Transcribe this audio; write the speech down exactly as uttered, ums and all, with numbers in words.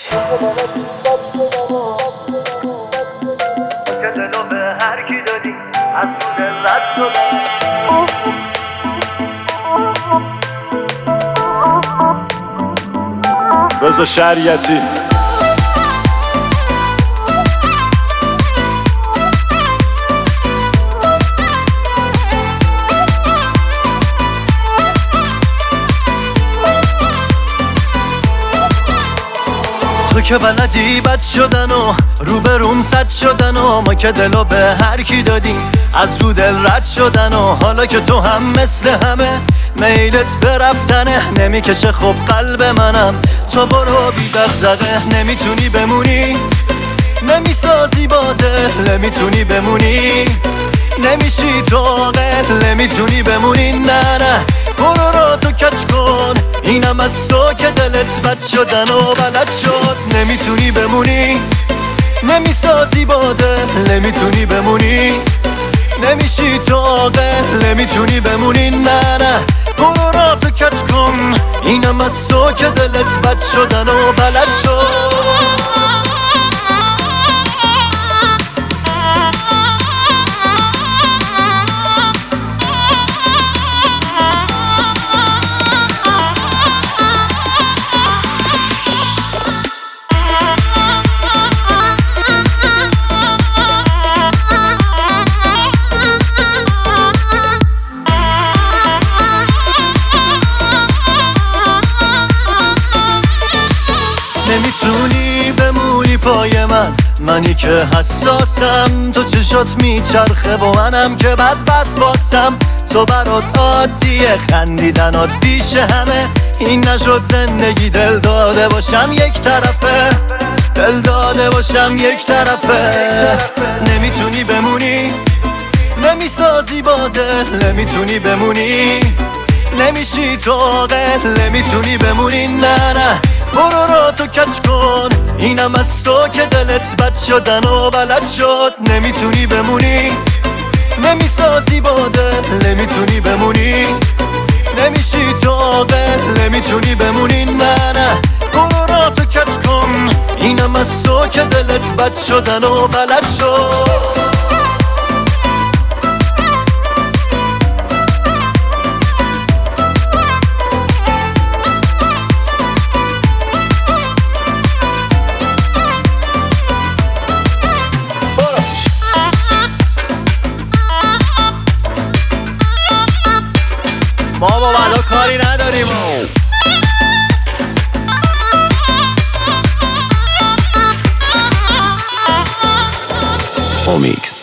که دلو به هر کی دادی از دل رد شدم. رضا شریعتی تو که بلدی بد شدن و روبروم صد شدن و ما که دلو به هر کی دادی از رو دل رد شدن و حالا که تو هم مثل همه میلت برفتنه نمیکشه خب قلب منم تو برو بی دغدغه نمیتونی بمونی نمیسازی با دل نمیتونی بمونی نمیشی تو عاقل نمیتونی بمونی نه نه برو رو تو کچ کن اینم از تو که دلت بد شدن و بلد شد نمیتونی بمونی نمیسازی با دل نمیتونی بمونی نمیشی تو عاقل نمیتونی بمونی نه نه برو رو تو کچ کن اینم از تو که دلت بد شدن و بلد شد. نمیتونی بمونی پای من منی که حساسم تو چشات میچرخه و منم که بد وسواسم تو برات عادیه خندیدنات پیش همه این نشد زندگی دل داده باشم یک طرفه دل داده باشم یک طرفه نمیتونی بمونی نمیسازی با دل نمیتونی بمونی نمیشی تو عاقل نمیتونی بمونی نه نه برو رو تو کچ کن اینم از تو که دلت بد شدن و بلد شد نمیتونی بمونی نمیسازی با دل نمیتونی بمونی نمیشی تو عاقل نمیتونی بمونی نه نه برو رو تو کچ کن اینم از تو که دلت بد شدن و بلد شد. ما با بلا کاری نداریم اومیکس